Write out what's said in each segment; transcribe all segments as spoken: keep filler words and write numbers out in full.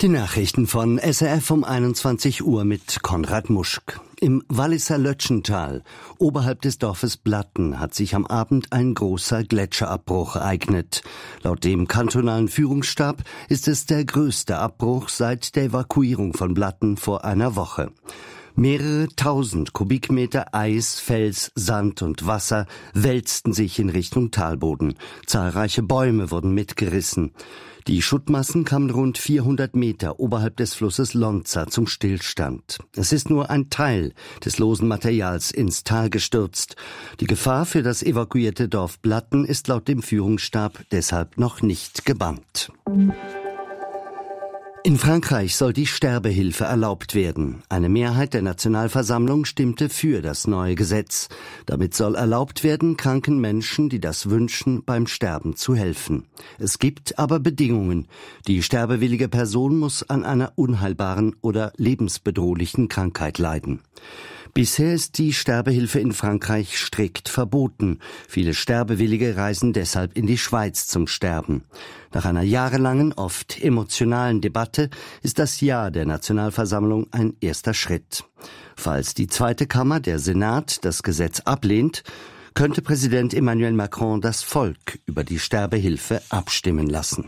Die Nachrichten von S R F um einundzwanzig Uhr mit Konrad Muschk. Im Walliser Lötschental, oberhalb des Dorfes Blatten, hat sich am Abend ein großer Gletscherabbruch ereignet. Laut dem kantonalen Führungsstab ist es der größte Abbruch seit der Evakuierung von Blatten vor einer Woche. Mehrere tausend Kubikmeter Eis, Fels, Sand und Wasser wälzten sich in Richtung Talboden. Zahlreiche Bäume wurden mitgerissen. Die Schuttmassen kamen rund vierhundert Meter oberhalb des Flusses Lonza zum Stillstand. Es ist nur ein Teil des losen Materials ins Tal gestürzt. Die Gefahr für das evakuierte Dorf Blatten ist laut dem Führungsstab deshalb noch nicht gebannt. In Frankreich soll die Sterbehilfe erlaubt werden. Eine Mehrheit der Nationalversammlung stimmte für das neue Gesetz. Damit soll erlaubt werden, kranken Menschen, die das wünschen, beim Sterben zu helfen. Es gibt aber Bedingungen. Die sterbewillige Person muss an einer unheilbaren oder lebensbedrohlichen Krankheit leiden. Bisher ist die Sterbehilfe in Frankreich strikt verboten. Viele Sterbewillige reisen deshalb in die Schweiz zum Sterben. Nach einer jahrelangen, oft emotionalen Debatte ist das Ja der Nationalversammlung ein erster Schritt. Falls die zweite Kammer, der Senat, das Gesetz ablehnt, könnte Präsident Emmanuel Macron das Volk über die Sterbehilfe abstimmen lassen.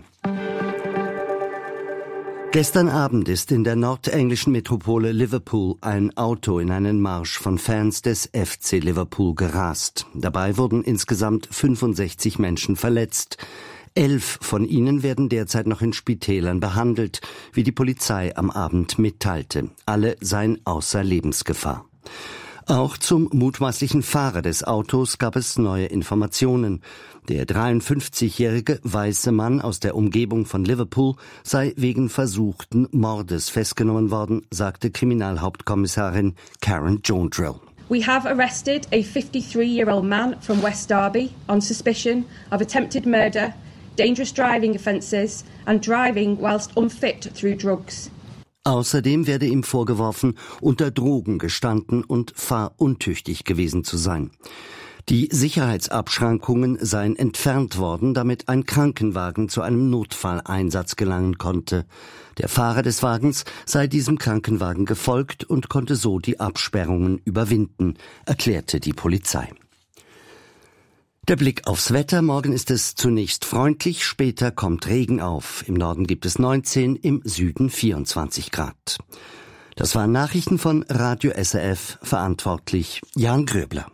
Gestern Abend ist in der nordenglischen Metropole Liverpool ein Auto in einen Marsch von Fans des F C Liverpool gerast. Dabei wurden insgesamt fünfundsechzig Menschen verletzt. Elf von ihnen werden derzeit noch in Spitälern behandelt, wie die Polizei am Abend mitteilte. Alle seien außer Lebensgefahr. Auch zum mutmaßlichen Fahrer des Autos gab es neue Informationen. Der dreiundfünfzigjährige weiße Mann aus der Umgebung von Liverpool sei wegen versuchten Mordes festgenommen worden, sagte Kriminalhauptkommissarin Karen Jondrill. We have arrested a fifty-three-year-old man from West Derby on suspicion of attempted murder, dangerous driving offences and driving whilst unfit through drugs. Außerdem werde ihm vorgeworfen, unter Drogen gestanden und fahruntüchtig gewesen zu sein. Die Sicherheitsabschrankungen seien entfernt worden, damit ein Krankenwagen zu einem Notfalleinsatz gelangen konnte. Der Fahrer des Wagens sei diesem Krankenwagen gefolgt und konnte so die Absperrungen überwinden, erklärte die Polizei. Der Blick aufs Wetter. Morgen ist es zunächst freundlich, später kommt Regen auf. Im Norden gibt es neunzehn, im Süden vierundzwanzig Grad. Das waren Nachrichten von Radio S R F, verantwortlich Jan Gröbler.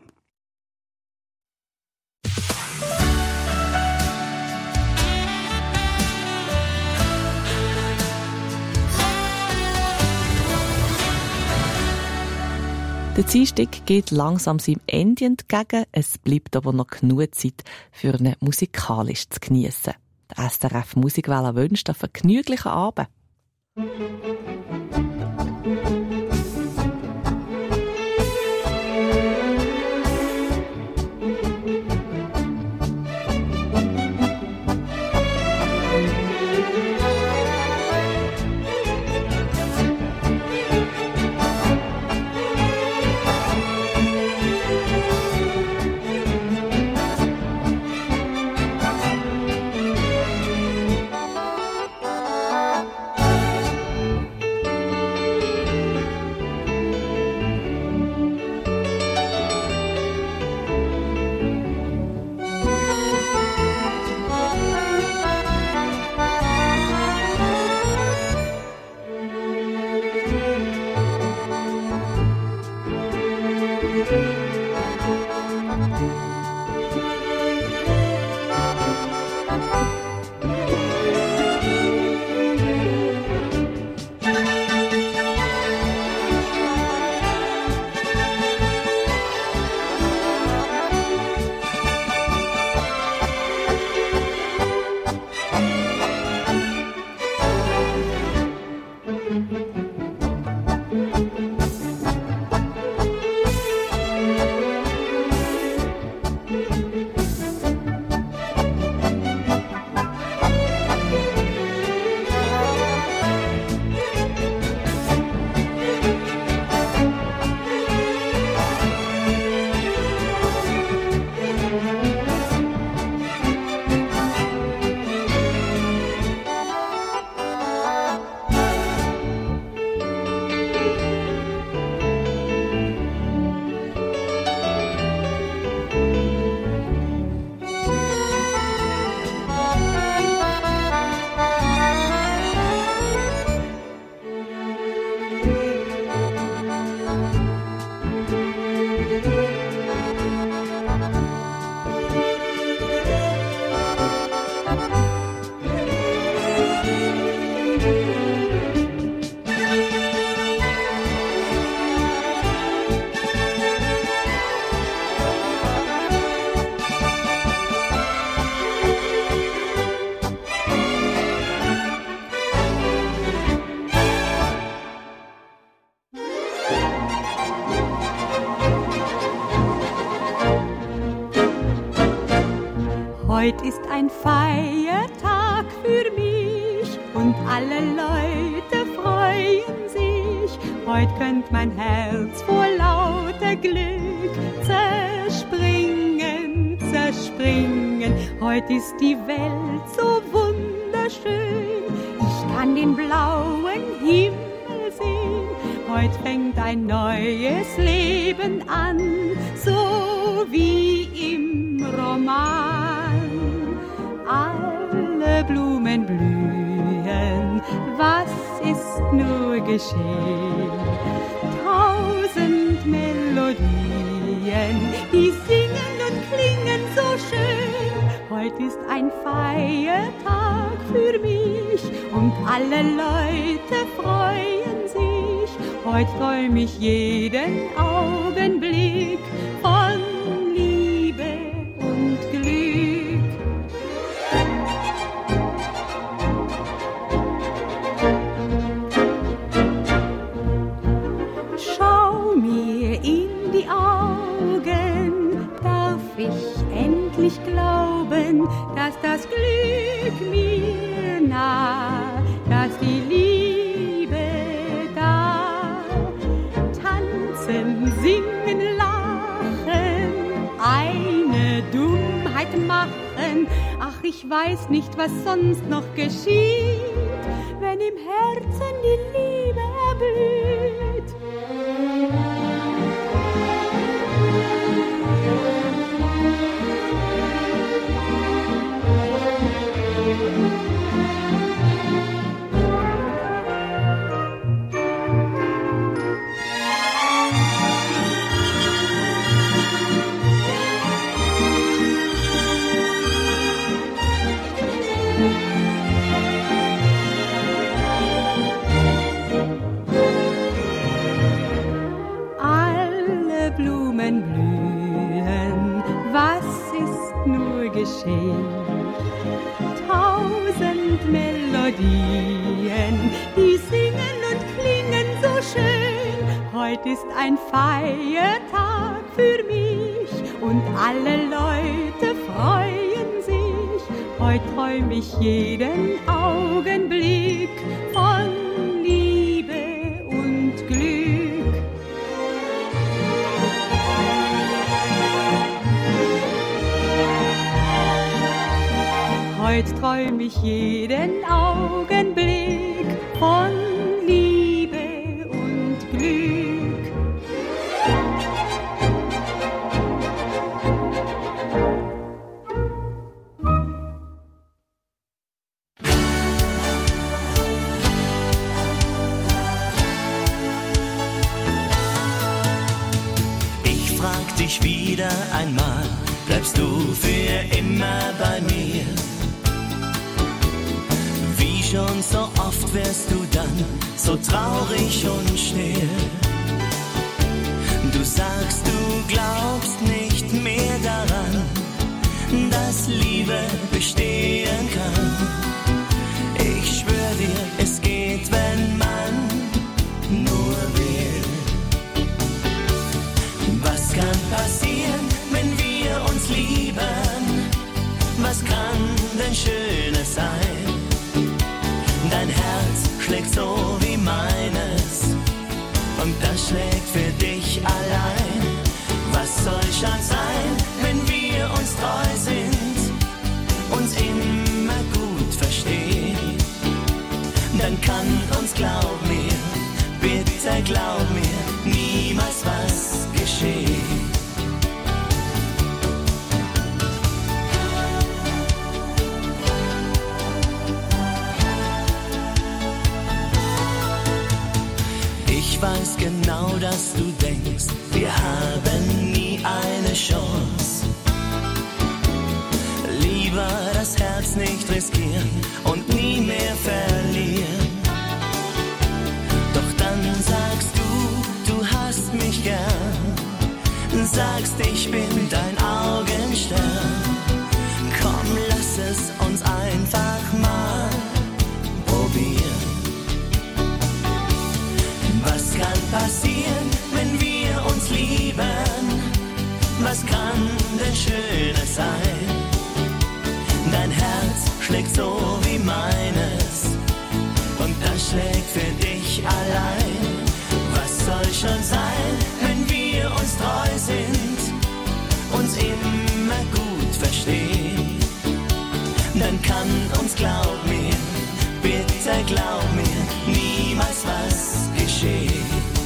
Der Dienstag geht langsam seinem Ende entgegen, es bleibt aber noch genug Zeit für ihn musikalisch zu geniessen. Der S R F Musikwelle wünscht einen vergnüglichen Abend. Heut ist ein Feiertag für mich und alle Leute freuen sich. Heut könnt mein Herz vor lauter Glück zerspringen, zerspringen. Heut ist die Welt so wunderschön, ich kann den blauen Himmel sehen. Heut fängt ein neues Leben an, so wie im Roman. Alle Blumen blühen, was ist nur geschehen? Tausend Melodien, die singen und klingen so schön. Heut ist ein Feiertag für mich und alle Leute freuen sich. Heut träum ich jeden Augenblick von Liebe und Glück. Schau mir in die Augen, darf ich endlich glauben, dass das Glück mir nah, dass die Liebe da. Tanzen, singen, lachen, eine Dummheit machen. Ach, ich weiß nicht, was sonst noch geschieht, wenn im Herzen die Liebe erblüht. Tausend Melodien, die singen und klingen so schön. Heut ist ein Feiertag für mich und alle Leute freuen sich. Heut träum ich jeden Augenblick von Liebe und Glück. Heut träum ich jeden Augenblick von Liebe und Glück. Ich frag dich wieder einmal, bleibst du für immer bei mir? Schon so oft wärst du dann so traurig und still. Du sagst, du glaubst nicht mehr daran, dass Liebe bestehen kann. Ich schwör dir, es geht, wenn man nur will. Was kann passieren, wenn wir uns lieben? Was kann denn Schönes sein? Dein Herz schlägt so wie meines und das schlägt für dich allein. Was soll schon sein, wenn wir uns treu sind, uns immer gut verstehen? Dann kann uns, glaub mir, bitte glaub mir, niemals was geschehen. Ich weiß genau, dass du denkst, wir haben nie eine Chance. Lieber das Herz nicht riskieren und nie mehr verlieren. Doch dann sagst du, du hast mich gern. Sagst, ich bin dein Augenstern. Komm, lass es uns einfach mal probieren. Was kann passieren, wenn wir uns lieben? Was kann uns immer gut verstehen, dann kann uns, glaub mir, bitte glaub mir, niemals was geschehen.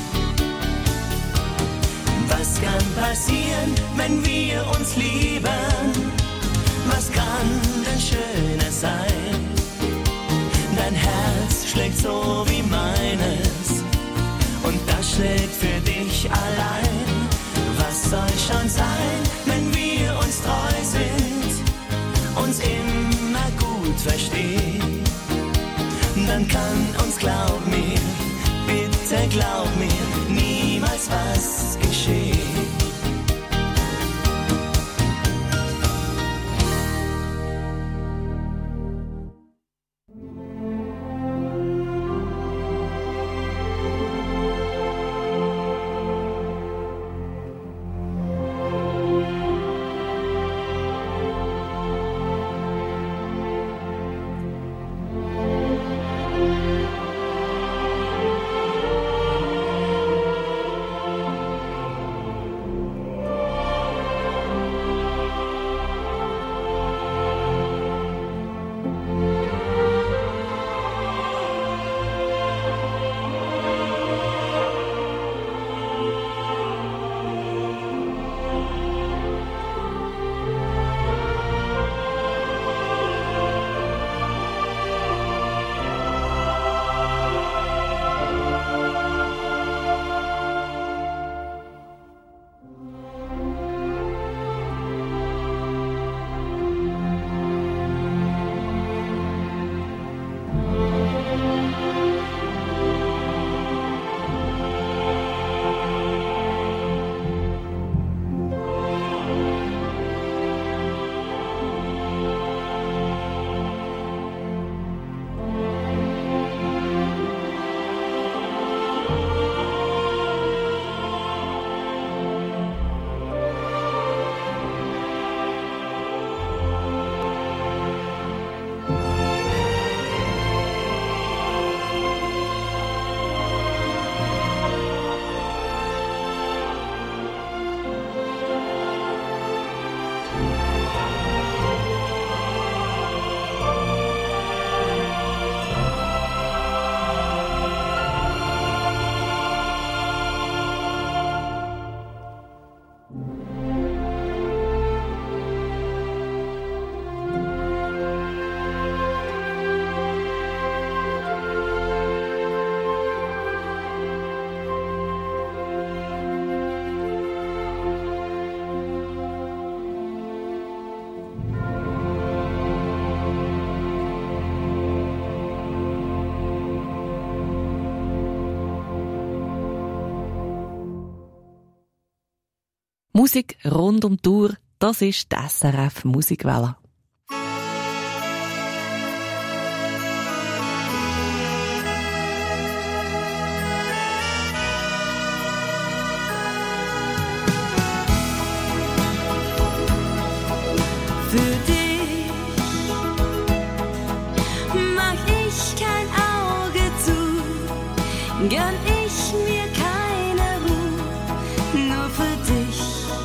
Was kann passieren, wenn wir uns lieben? Was kann denn schöner sein? Dein Herz schlägt so wie meines und das schlägt für dich allein. Was soll schon sein, wenn wir uns treu sind, uns immer gut verstehen? Dann kann uns, glaub mir, bitte glaub mir, niemals was geschehen. Musik rund um die Uhr, das ist die S R F Musikwelle. Für dich mach ich kein Auge zu, gönn ich mir keine Ruhe, nur für dich.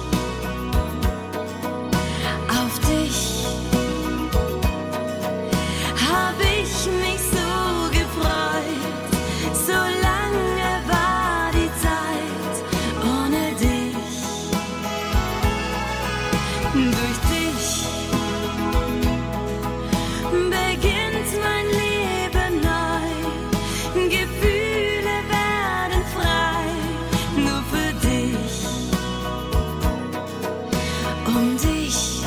Auf dich hab ich mich so gefreut, so lange war die Zeit ohne dich. Durch dich beginnt mein Leben neu, Gefühle werden frei, nur für dich. Um dich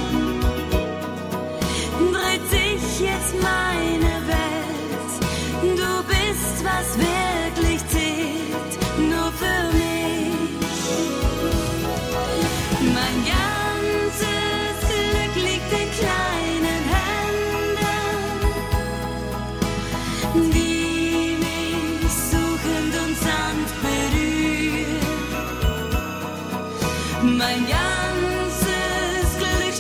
dreht sich jetzt meine Welt, du bist, was wirklich zählt, nur für mich. Mein ganzes Glück liegt in kleinen Händen, die mich suchend und sanft berühren. Mein ganzes Glück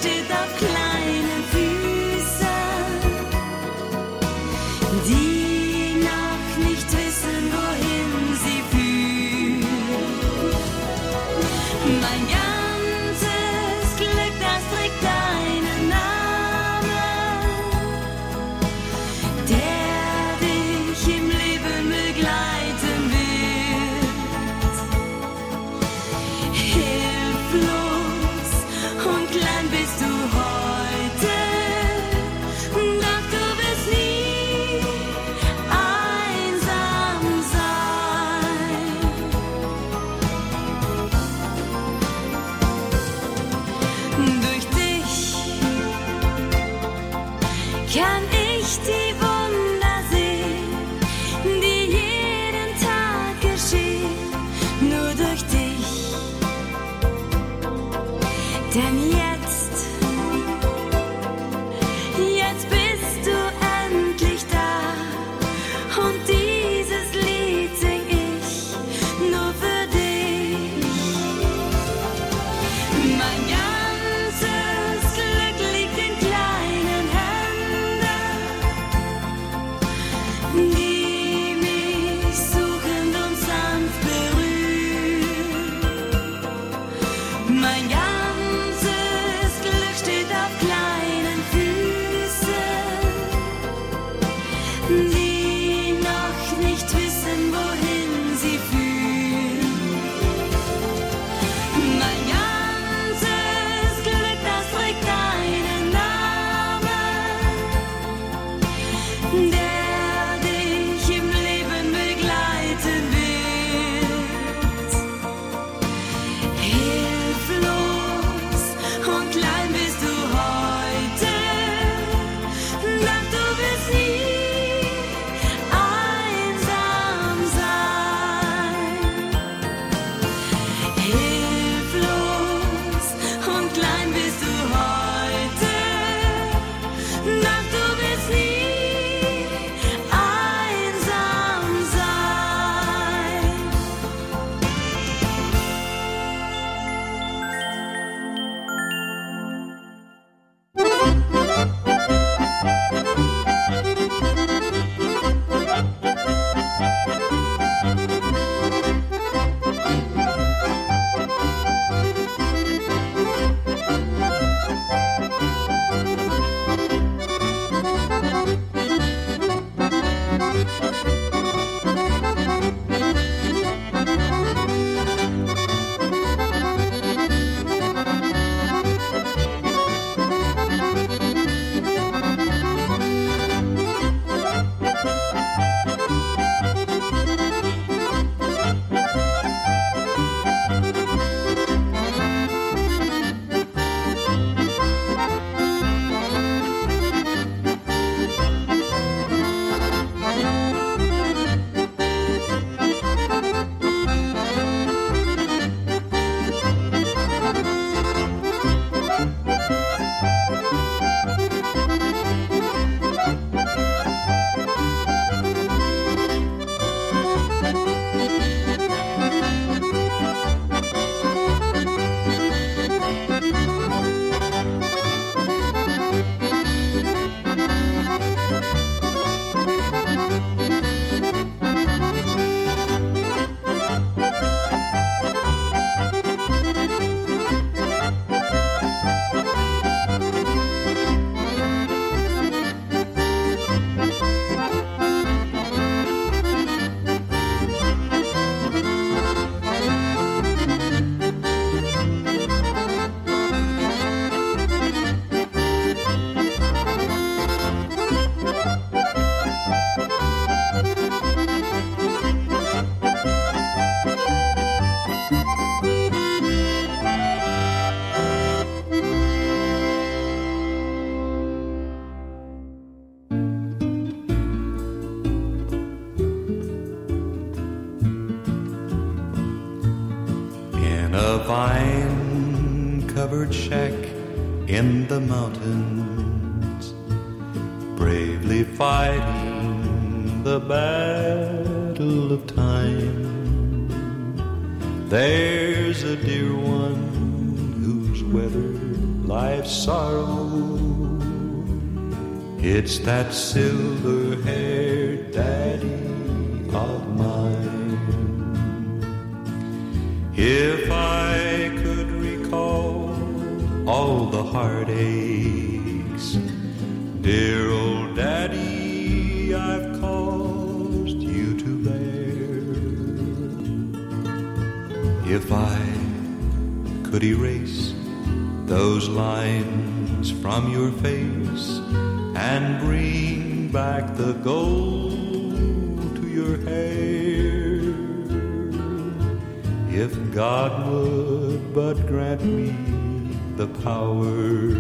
shepherd shack in the mountains, bravely fighting the battle of time. There's a dear one who's weathered life's sorrow. It's that silver-haired daddy of mine. If I could recall all the heartaches, dear old daddy, I've caused you to bear. If I could erase those lines from your face and bring back the gold to your hair, if God would but grant me the power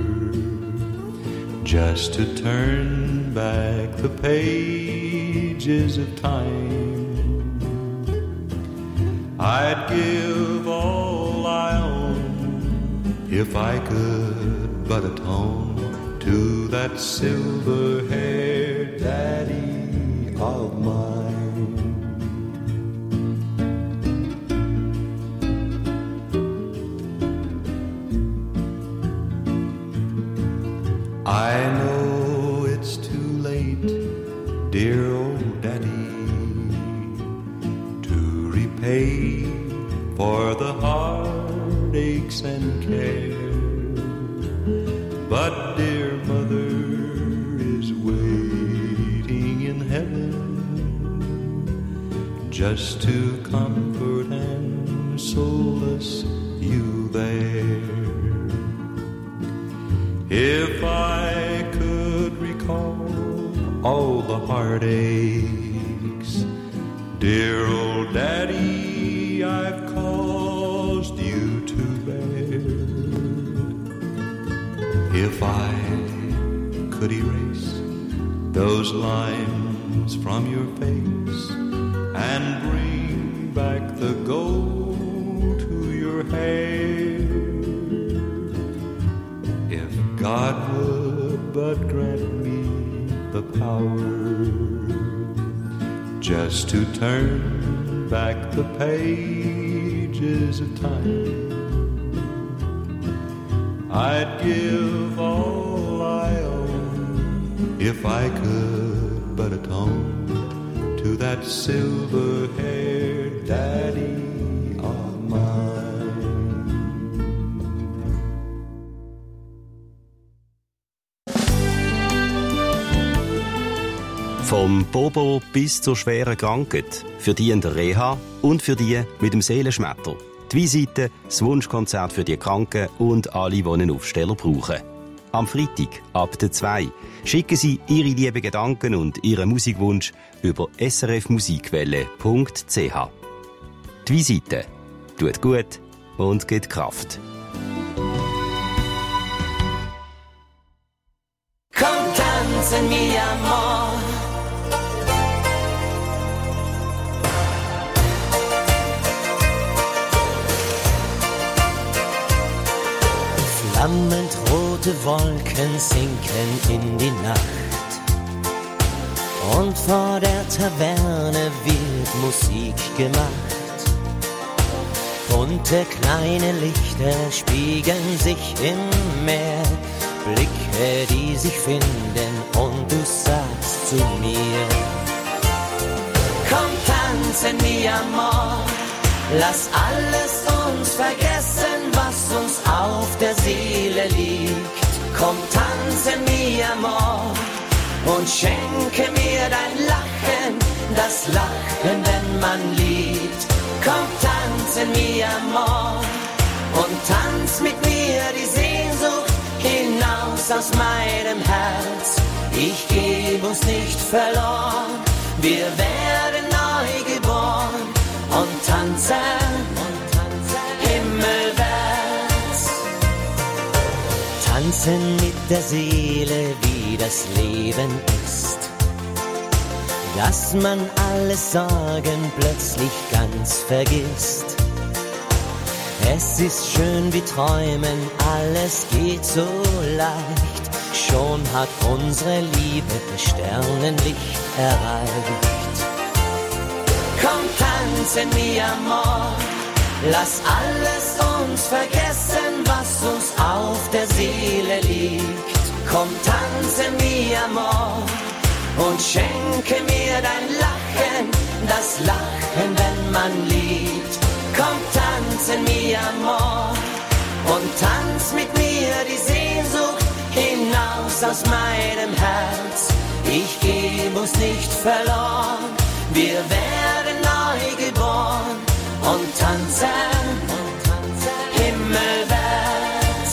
just to turn back the pages of time, I'd give all I own if I could but atone to that silver-haired daddy of mine. I know it's too late, dear old daddy, to repay for the heartaches and care. But dear mother is waiting in heaven just to comfort and solace you there. If I could recall all the heartaches, dear old daddy, I've caused you to bear. If I could erase those lines from your face and bring back the gold to your hair, if God would but grant me the power just to turn back the pages of time, I'd give all I own if I could but atone to that silver-haired daddy of mine. Vom Bobo bis zur schweren Krankheit, für die in der Reha und für die mit dem Seelenschmetter. Die Visite, das Wunschkonzert für die Kranken und alle, die einen Aufsteller brauchen. Am Freitag, ab der zwei, schicken Sie Ihre lieben Gedanken und Ihren Musikwunsch über s r f musikwelle punkt c h. Die Visite tut gut und gibt Kraft. Komm, tanzen, mi amor. Flammend rote Wolken sinken in die Nacht und vor der Taverne wird Musik gemacht. Bunte kleine Lichter spiegeln sich im Meer, Blicke, die sich finden und du sagst zu mir: Komm, tanzen, mi amor. Lass alles uns vergessen, was uns auf der Seele liegt. Komm, tanze, mi amor, und schenke mir dein Lachen, das Lachen, wenn man liebt. Komm, tanze, mi amor, und tanz mit mir die Sehnsucht hinaus aus meinem Herz. Ich geb uns nicht verloren, wir werden neu geboren. Und tanzen, und tanzen himmelwärts. Tanzen mit der Seele, wie das Leben ist. Dass man alle Sorgen plötzlich ganz vergisst. Es ist schön wie träumen, alles geht so leicht. Schon hat unsere Liebe das Sternenlicht erreicht. Komm, tanzen mi amor, lass alles uns vergessen, was uns auf der Seele liegt. Komm, tanzen mi amor und schenke mir dein Lachen, das Lachen, wenn man liebt. Komm, tanzen mi amor und tanz mit mir die Sehnsucht hinaus aus meinem Herz. Ich geb uns nicht verloren, wir werden neu geboren und tanzen, und tanzen himmelwärts.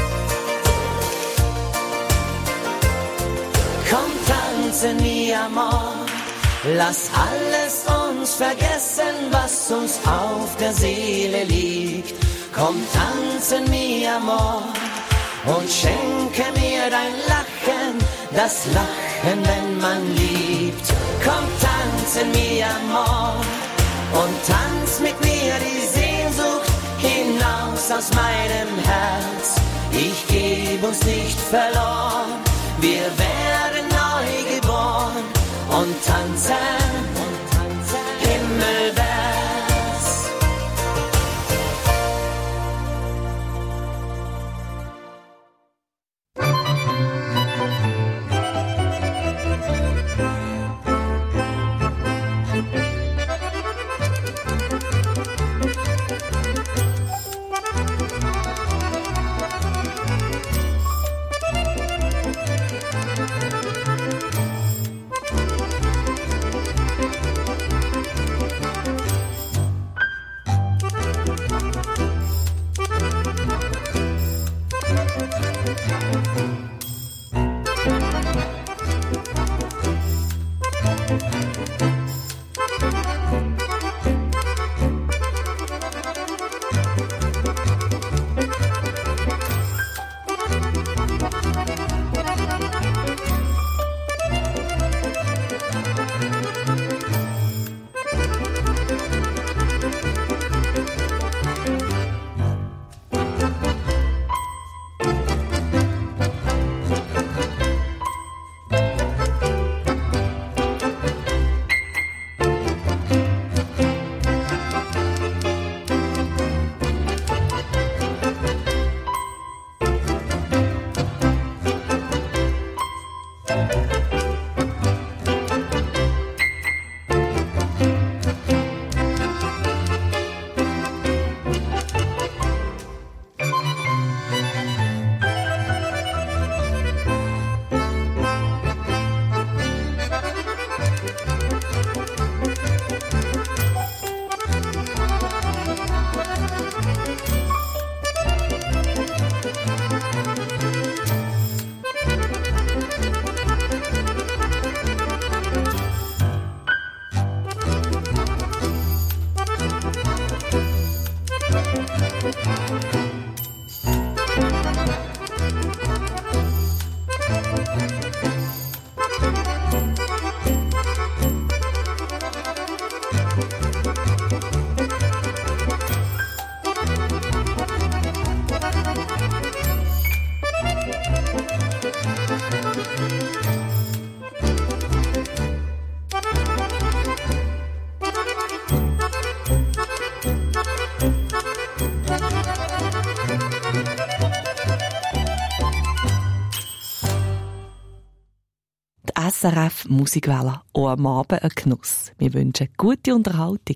Komm, tanzen mi amor, lass alles uns vergessen, was uns auf der Seele liegt. Komm, tanzen mi amor und schenke mir dein Lachen, das Lachen, wenn man liebt. Komm, tanzen mi amor und tanz mit mir die Sehnsucht hinaus aus meinem Herz. Ich geb uns nicht verloren, wir werden neu geboren und tanzen, und tanzen himmelwärts. S R F Musikwelle, auch am Abend ein Genuss. Wir wünschen gute Unterhaltung.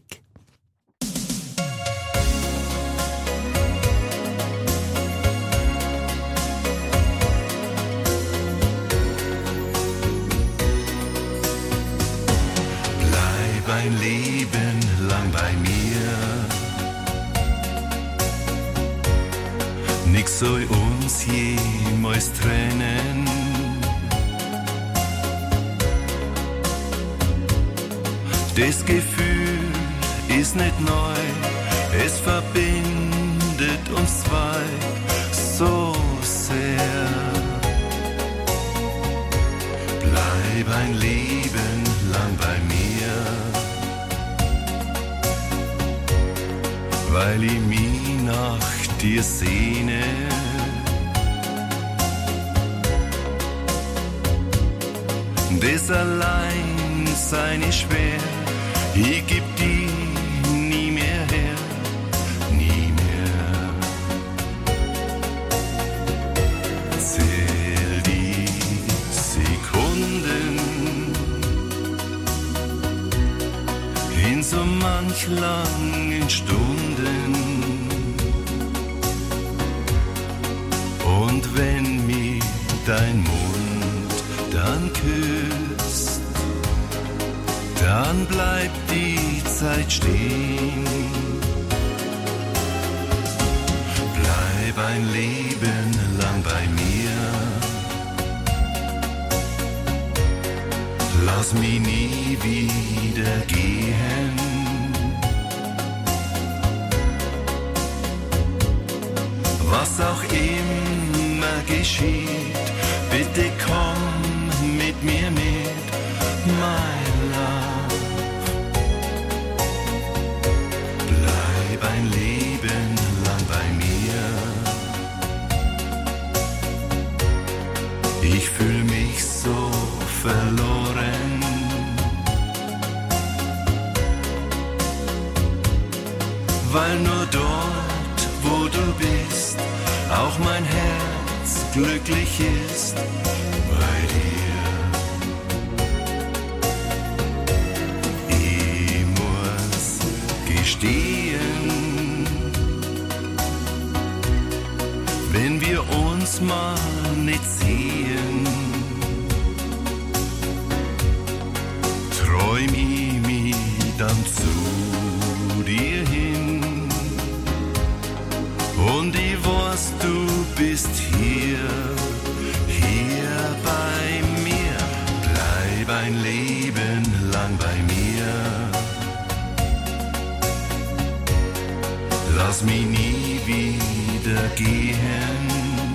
Bleib ein Leben lang bei mir. Nix soll uns jemals trennen. Das Gefühl ist nicht neu, es verbindet uns zwei so sehr. Bleib ein Leben lang bei mir, weil ich mich nach dir sehne. Das allein sei nicht schwer, ich geb die nie mehr her, nie mehr. Zähl die Sekunden in so manch langen Stunden. Und wenn mich dein Mund dann küsst, dann bleibt die Zeit stehen. Bleib ein Leben lang bei mir, lass mich nie wieder gehen. Was auch immer geschieht, bitte komm mit mir mit, my love. Bleib ein Leben lang bei mir. Ich fühl mich so verloren. Weil nur dort, wo du bist, auch mein Herz glücklich ist bei dir. Ich muss gestehen, wenn wir uns mal nicht sehen, träum ich mich dann zu dir hin. Und ich weiß, du bist hier, hier bei mir. Bleib ein Leben lang bei mir. Lass mich nie wieder gehen.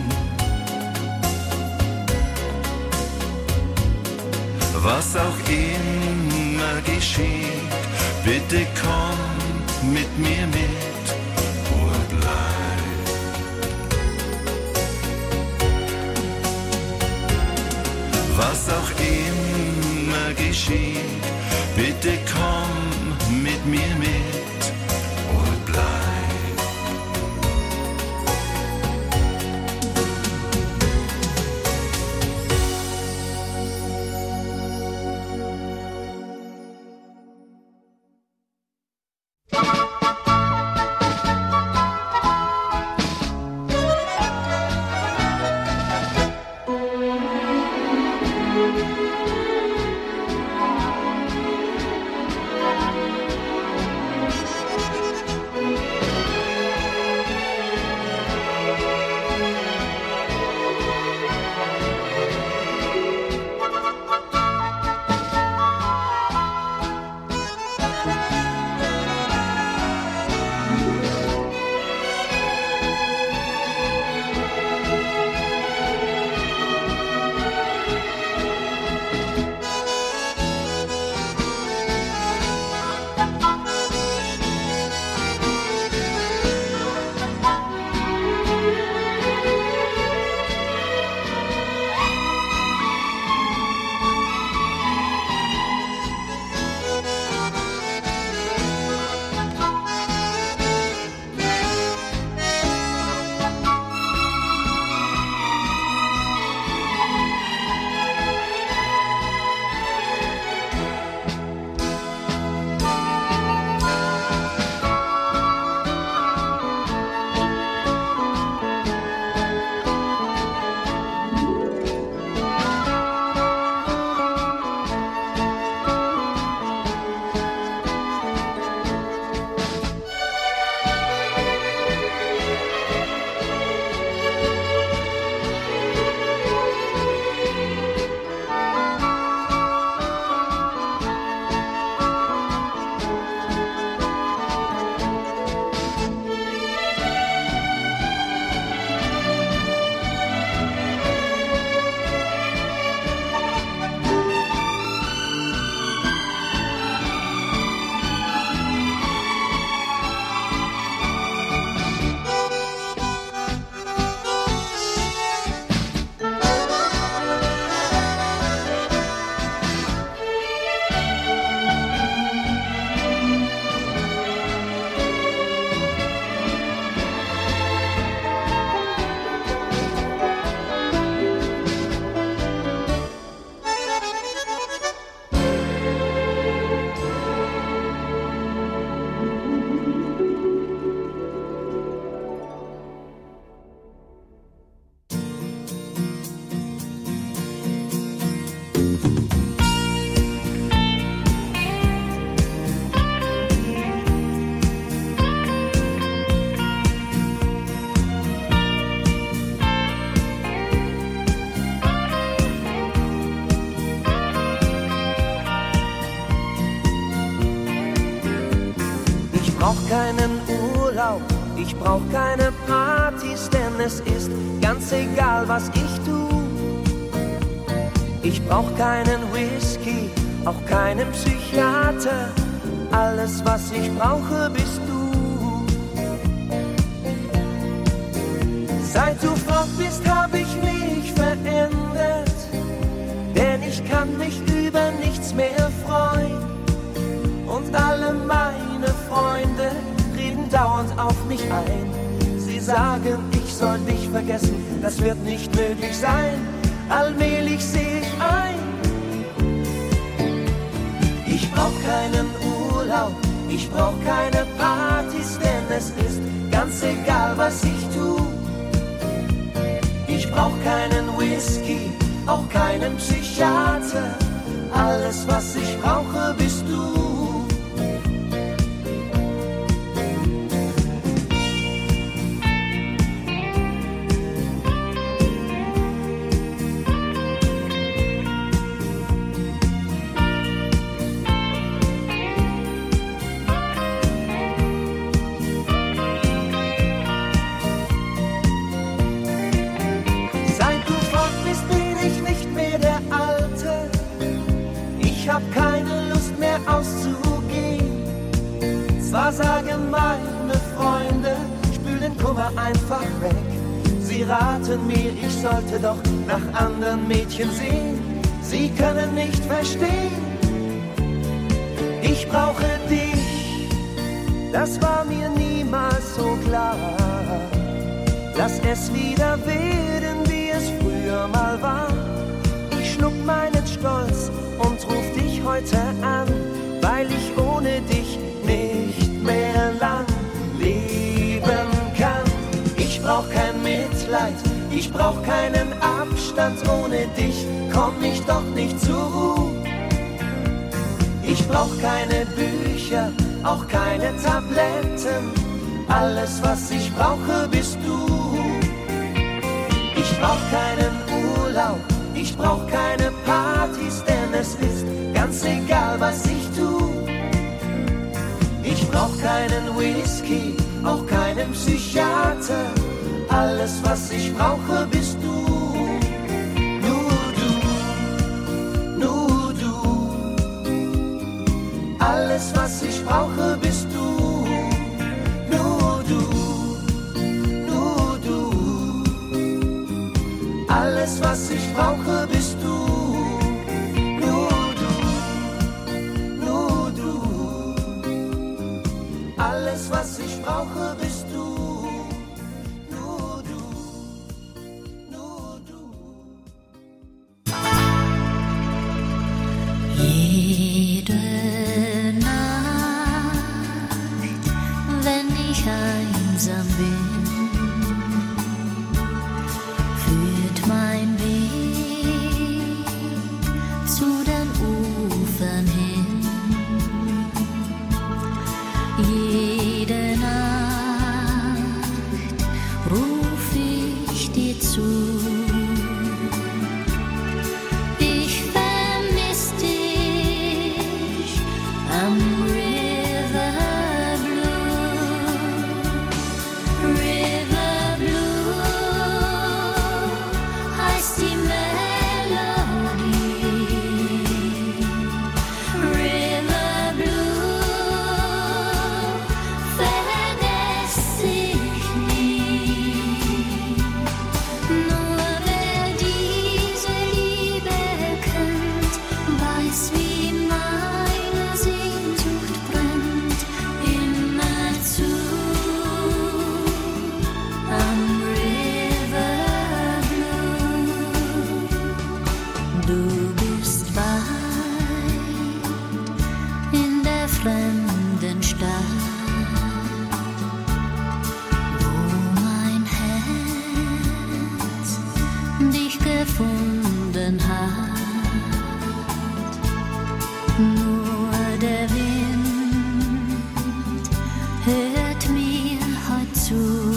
Was auch immer geschieht, bitte komm mit mir mit und bleib. Was auch immer geschieht, bitte komm mit mir mit und bleib. brauch keinen Urlaub, ich brauch keine Partys, denn es ist ganz egal, was ich tu. Ich brauch keinen Whisky, auch keinen Psychiater. Alles, was ich brauche, bist du. Seit du fort bist, hab ich mich verändert, denn ich kann mich über nichts mehr freuen. Und alle meine Freunde reden dauernd auf mich ein. Sie sagen, ich soll dich vergessen, das wird nicht möglich sein. Allmählich seh ich ein, ich brauch keinen Urlaub, ich brauch keine Partys, denn es ist ganz egal, was ich tu. Ich brauch keinen Whisky, auch keinen Psychiater. Alles, was ich brauche, bist du. Zwar sagen meine Freunde, spül den Kummer einfach weg. Sie raten mir, ich sollte doch nach anderen Mädchen sehen. Sie können nicht verstehen, ich brauche dich. Das war mir niemals so klar. Lass es wieder werden, wie es früher mal war. Ich schluck meinen Stolz und ruf dich heute an, weil ich ohne dich nicht mehr lang leben kann. Ich brauch kein Mitleid, ich brauch keinen Abstand. Ohne dich komm ich doch nicht zur Ruhe. Ich brauch keine Bücher, auch keine Tabletten. Alles, was ich brauche, bist du. Ich brauch keinen Urlaub, ich brauch keine Partys, denn es ist ganz egal, was ich tu. Ich brauch keinen Whisky, auch keinen Psychiater. Alles, was ich brauche, bist du. Nur du, nur du. Alles, was ich brauche, bist du. Nur du, nur du. Alles, was ich brauche, bist du. Alles, was ich brauche, bist du. Nur du, nur du. Jede Nacht, wenn ich einsam bin, führt mein Weg zu den Ufern hin. Jede Nacht ruf ich dir zu. Ich vermiss dich am River Blue. River Blue heißt die Melodie. River Blue vergess ich nie. Nur wer diese Liebe kennt, weiß, wie meine Sehnsucht brennt. Immerzu am River Blue. Du bist weit in der fremden Stadt, wo mein Herz dich gefunden hat. Nur der Wind hört mir heut zu.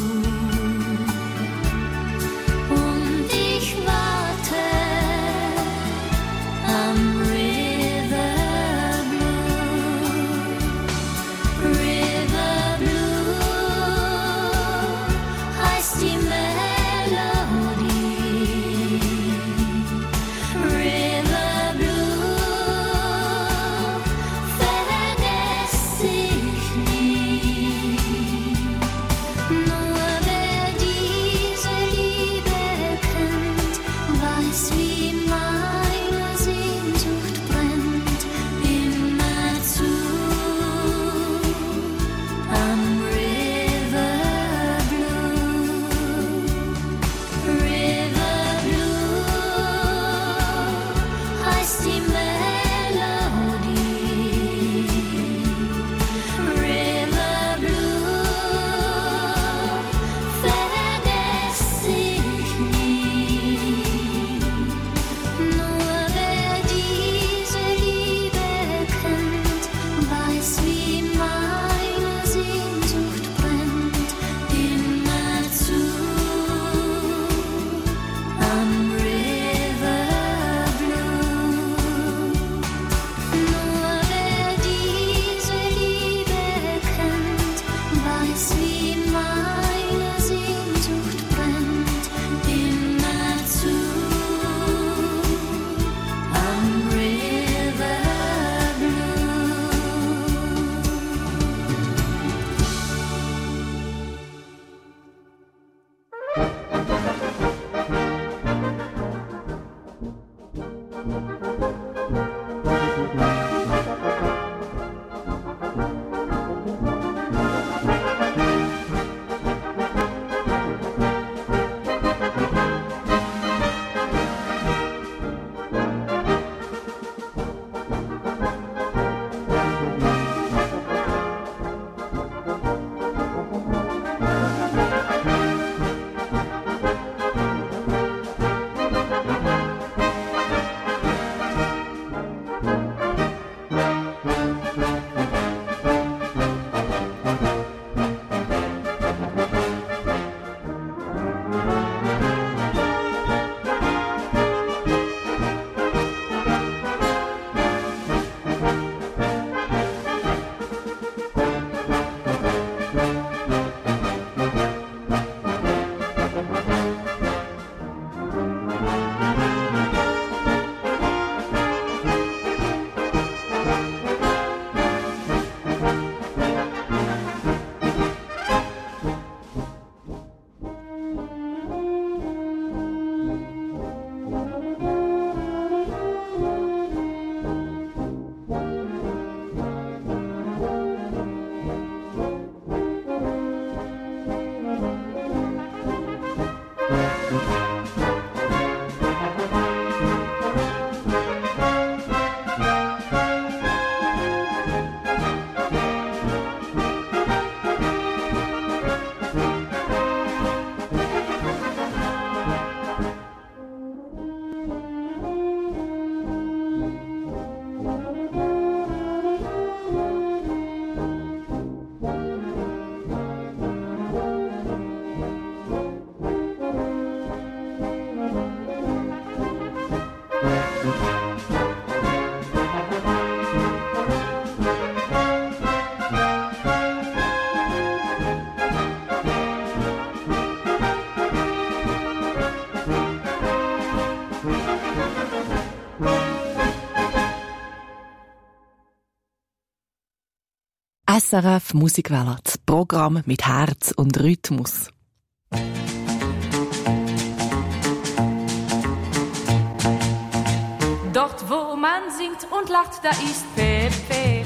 Und ich warte weiß, wie meine Sehnsucht brennt, immerzu am River Blue. River Blue heißt die Melodie. River Blue vergesse ich nie. Nur wer diese Liebe kennt, weiß, wie meine Sehnsucht brennt, immerzu am River Blue. Nur wer diese Liebe kennt, weiß, wie meine Sehnsucht brennt, immerzu am River S R F Musikwelle, das Programm mit Herz und Rhythmus. Dort, wo man singt und lacht, da ist Pepe.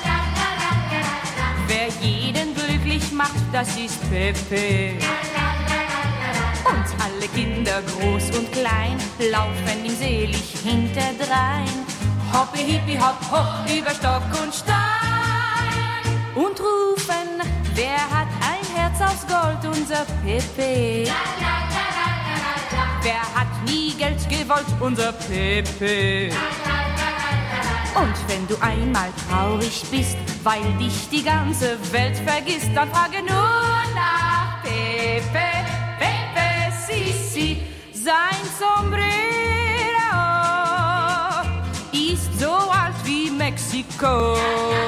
Wer jeden glücklich macht, das ist Pepe. Und alle Kinder, groß und klein, laufen ihm selig hinterdrein. Hoppi, hippi, hopp, hopp, über Stock und Stein. Und rufen, wer hat ein Herz aus Gold, unser Pepe. Wer hat nie Geld gewollt, unser Pepe. Und wenn du einmal traurig bist, weil dich die ganze Welt vergisst, dann frage nur nach Pepe, Pepe, si, si. Sein Sombrero ist so alt wie Mexiko.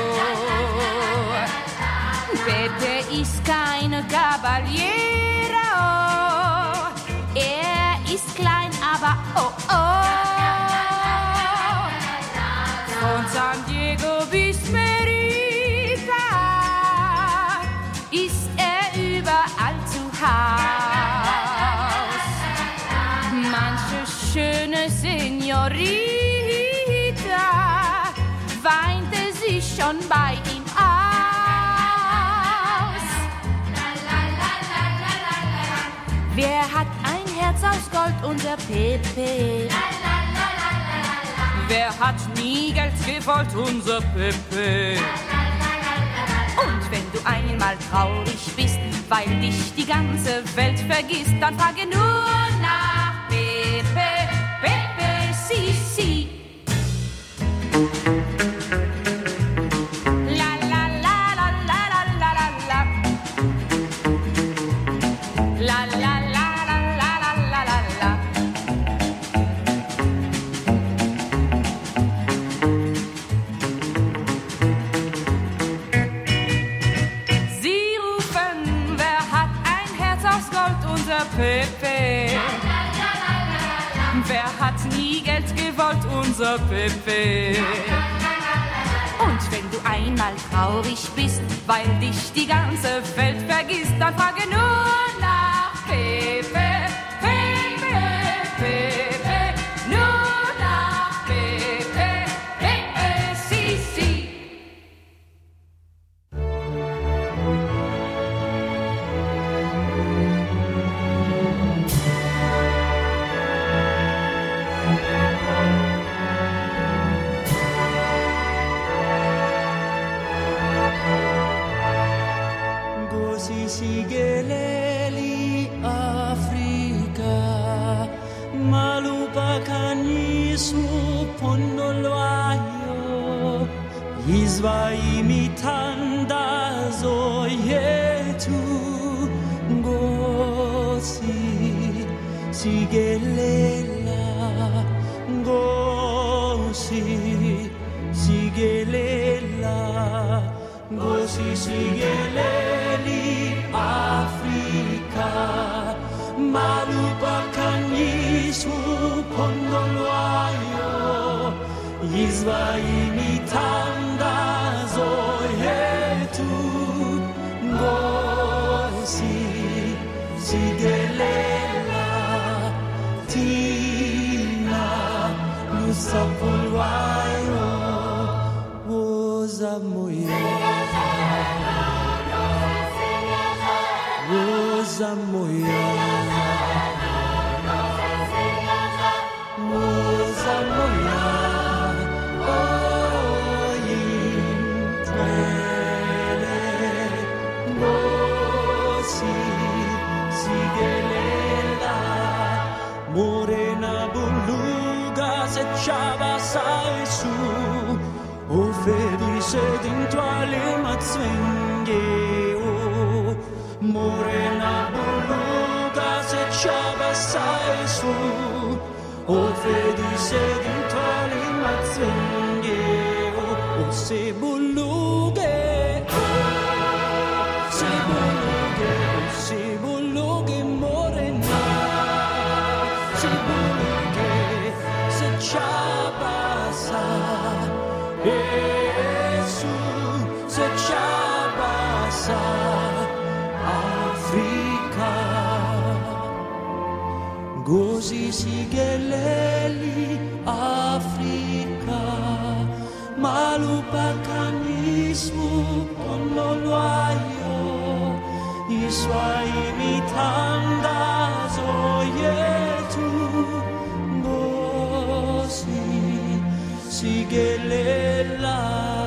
Pepe ist kein Caballero. Er ist klein, aber oh oh. Von San Diego bis Merida ist er überall zu Haus. Manche schöne schöne Signorita weinte sich schon bei ihm aus. Wer hat ein Herz aus Gold, unser Pepe? Wer hat nie Geld gewollt, unser Pepe? Und wenn du einmal traurig bist, weil dich die ganze Welt vergisst, dann frage nur nach Pepe, Pepe, si, si. La la la la la la la la la. La la la la la la la la la. Sie rufen, wer hat ein Herz aus Gold, unser Pepe? Wer hat nie Geld gewollt, unser Pepe? Und wenn du einmal traurig bist, weil dich die ganze Welt vergisst, dann frage nur nach Pepe, Pepe, Pepe, nur nach Pepe, Pepe, si, si. Gosi sigeleli Afrika, malupakan su pondolwayo, izwa imitanda zoyetu. Gosi sigelela, gosi sigelela, gosi sigeleli Afrika, malupakan su pondolwayo, izwa imitanda zoyetu. Gosi sigelela tina lusapolwayo, woza moyo, woza moyo, woza moyo, oyintwele. Gosi sigelela, morena buluga se chava sai su, o felice dentro alle mazzenghe. Morena buluga se chava sai su, o felice dentro alle mazzenghe. O se bulughe, se bulughe, se bulughe morena, se bulughe se chabasa, Yesu se chabasa, Afrika. Gosi sigeleli Afrika, malupakan ismu pondolwayo, iswa imitanda zoyetu. Gosi sigelela,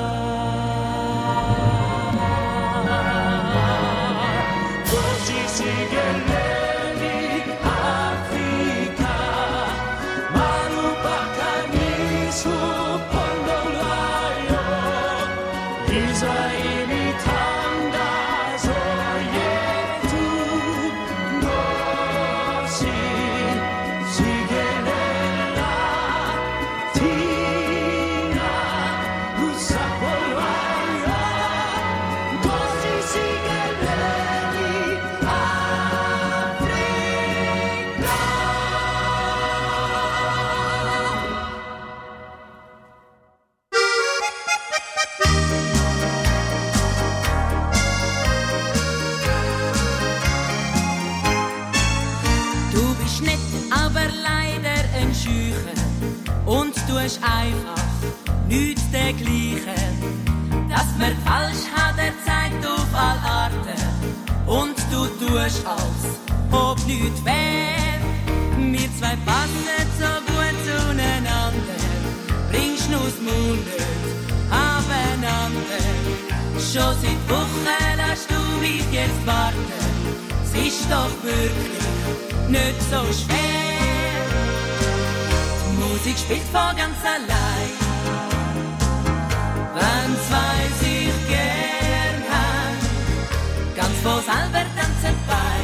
gosi sigeleli Afrika, malupakan isu pondolwayo, iswa imitanda zoyetu. Gosi sigelela tina lusapolwayo. tust einfach nichts dergleichen. Dass man falsch hat, er zeigt auf alle Arten. Und du tust als ob nichts wär. Wir zwei passen so gut zueinander. Bringst nu's Maul nicht abeinander. Schon seit Wochen lässt du mich jetzt warten. Es ist doch wirklich nicht so schwer. Die Musik spielt von ganz allein. Wenn zwei sich gern haben, ganz von selber tanzen bei.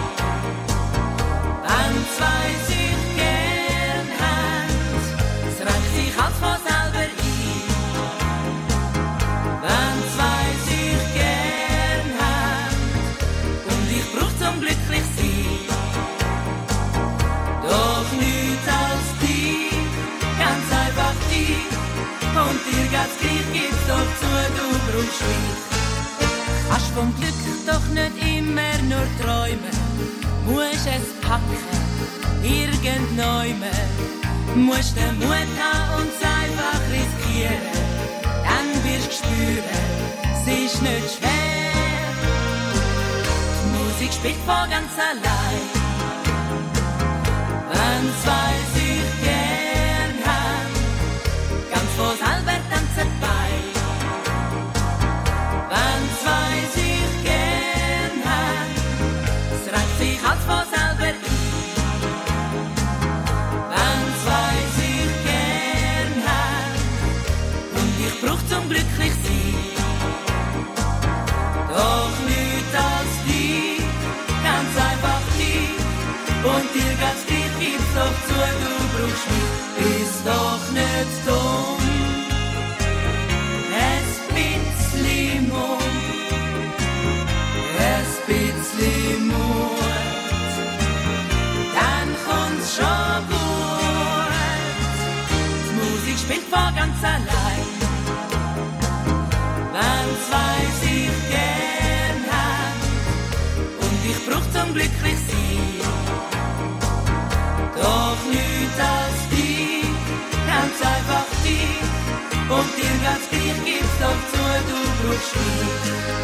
Wenn zwei sich gern haben, es reicht sich alles von selber ein. Wenn zwei sich gern haben und ich brauch zum glücklich sein, doch nichts als dich, ganz einfach dich. Und dir geht's gleich, gib's doch zu, du brauchst mich. Hast vom Glück doch nicht immer nur träumen, musst es packen, irgendjemand. Musst den Mut haben und es einfach riskieren, dann wirst du spüren, es ist nicht schwer. Die Musik spielt von ganz allein. Wenn zwei sich gern haben, ganz von selber tanzen bei. Wenn zwei sich gern haben, es reicht sich als von selber ein. Wenn zwei sich gern haben und ich brauch zum glücklich sein, doch nichts als dich, ganz einfach dich. Und dir geht's gleich, gib's doch zu, du brauchst mich, ist doch nicht dumm. Es bisschen Mut, es bisschen Mut, dann kommt's schon gut. Die Musik spielt von ganz allein. Wenn zwei sich gern haben und ich brauch zum glücklich sein, doch nichts als dich, ganz einfach dich. Und dir geht's gleich, gib's doch zu, du brauchst mich.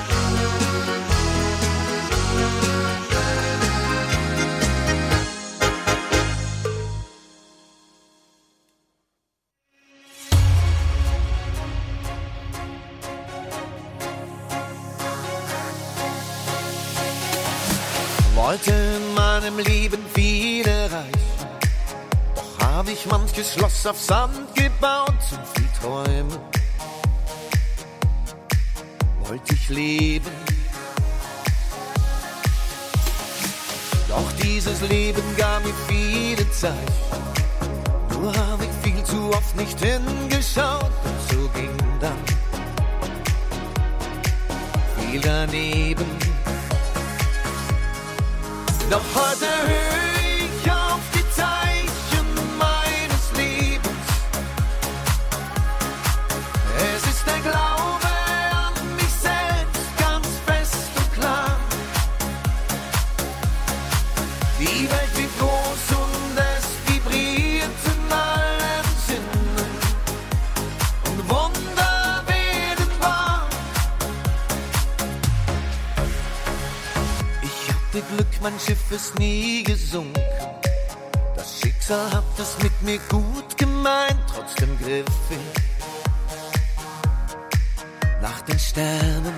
Wollte in meinem Leben viel erreichen, doch hab ich manches Schloss auf Sand gebaut und viel Träume. Wollte ich leben, doch dieses Leben gab mir viele Zeichen. Nur hab ich viel zu oft nicht hingeschaut und so ging dann viel daneben. Doch heute höre ich auf die Zeichen meines Lebens. Es ist der Glaube an mich selbst ganz fest und klar. Die Welt wird groß und es vibriert in allen Sinnen. Und Wunder werden wahr. Ich hatte Glück, mein Schiff ist nie gesunken. Das Schicksal hat es mit mir gut gemeint, trotzdem griff ich nach den Sternen.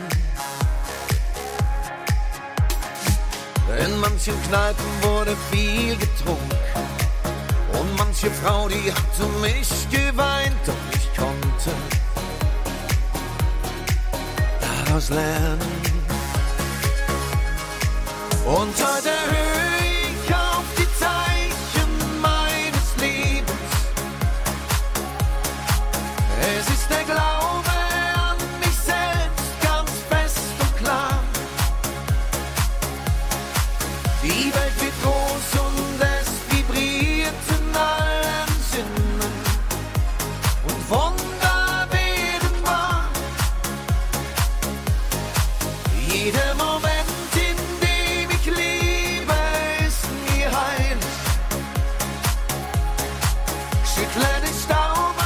In manchen Kneipen wurde viel getrunken und manche Frau, die hat um mich geweint, doch ich konnte daraus lernen. Und heute höre ich auf die Zeichen meines Lebens. Es ist der Glaube an mich selbst ganz fest und klar. Die Welt wird groß und es vibriert in allen Sinnen. Und Wunder werden wahr. Jeder Moment, schüttle den Staub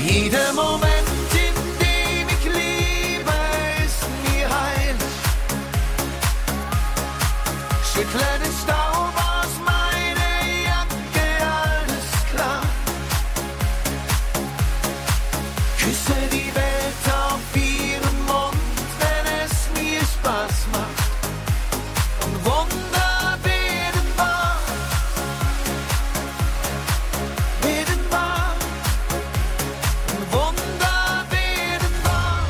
Jeder Moment, in dem ich lebe, ist mir heil. Schüttle den Staub aus meiner Jacke, alles klar. Küsse die Welt auf ihren Mund, wenn es mir Spaß macht. Und Wunder werden wahr, werden wahr. Und Wunder werden wahr.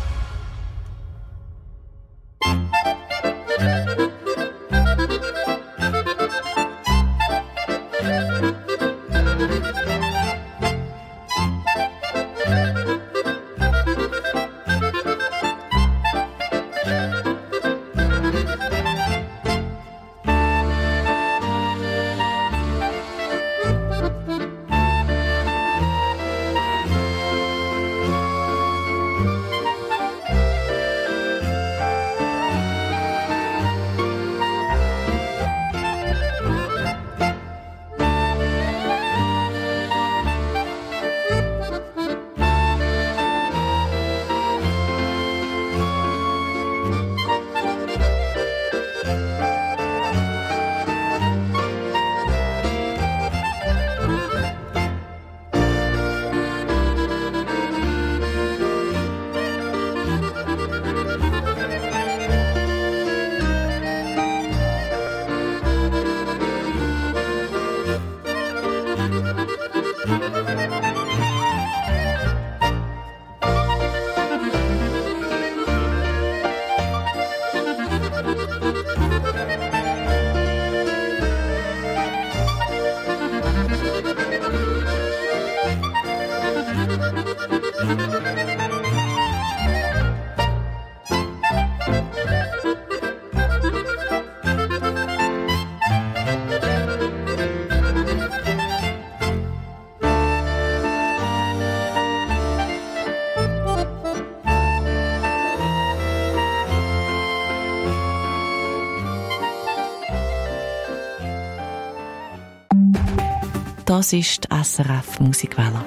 Das ist die S R F Musikwelle.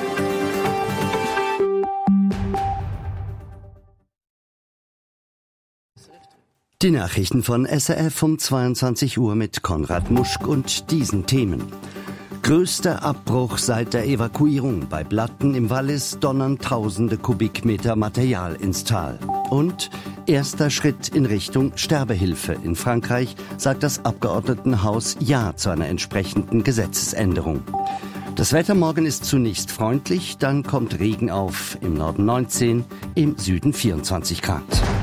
Die Nachrichten von S R F um zweiundzwanzig Uhr mit Konrad Muschk und diesen Themen. Größter Abbruch seit der Evakuierung. Bei Blatten im Wallis donnern tausende Kubikmeter Material ins Tal. Und erster Schritt in Richtung Sterbehilfe. In Frankreich sagt das Abgeordnetenhaus Ja zu einer entsprechenden Gesetzesänderung. Das Wetter morgen ist zunächst freundlich, dann kommt Regen auf. Im Norden neunzehn, im Süden vierundzwanzig Grad.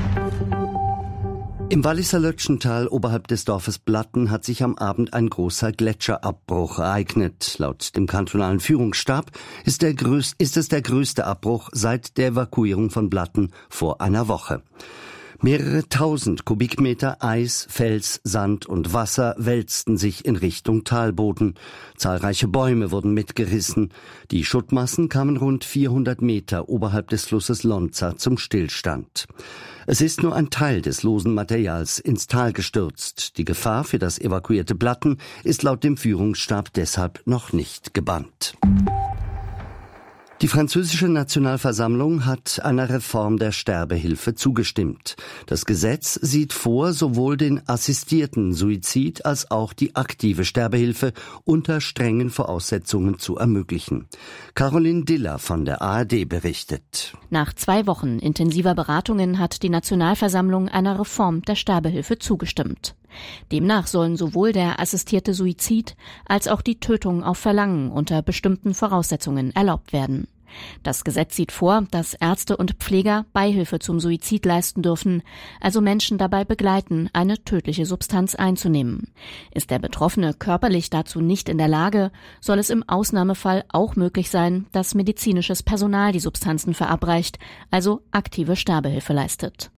Im Walliser Lötschental oberhalb des Dorfes Blatten hat sich am Abend ein großer Gletscherabbruch ereignet. Laut dem kantonalen Führungsstab ist, der größ- ist es der größte Abbruch seit der Evakuierung von Blatten vor einer Woche. Mehrere tausend Kubikmeter Eis, Fels, Sand und Wasser wälzten sich in Richtung Talboden. Zahlreiche Bäume wurden mitgerissen. Die Schuttmassen kamen rund vierhundert Meter oberhalb des Flusses Lonza zum Stillstand. Es ist nur ein Teil des losen Materials ins Tal gestürzt. Die Gefahr für das evakuierte Blatten ist laut dem Führungsstab deshalb noch nicht gebannt. Die französische Nationalversammlung hat einer Reform der Sterbehilfe zugestimmt. Das Gesetz sieht vor, sowohl den assistierten Suizid als auch die aktive Sterbehilfe unter strengen Voraussetzungen zu ermöglichen. Caroline Diller von der A R D berichtet. Nach zwei Wochen intensiver Beratungen hat die Nationalversammlung einer Reform der Sterbehilfe zugestimmt. Demnach sollen sowohl der assistierte Suizid als auch die Tötung auf Verlangen unter bestimmten Voraussetzungen erlaubt werden. Das Gesetz sieht vor, dass Ärzte und Pfleger Beihilfe zum Suizid leisten dürfen, also Menschen dabei begleiten, eine tödliche Substanz einzunehmen. Ist der Betroffene körperlich dazu nicht in der Lage, soll es im Ausnahmefall auch möglich sein, dass medizinisches Personal die Substanzen verabreicht, also aktive Sterbehilfe leistet.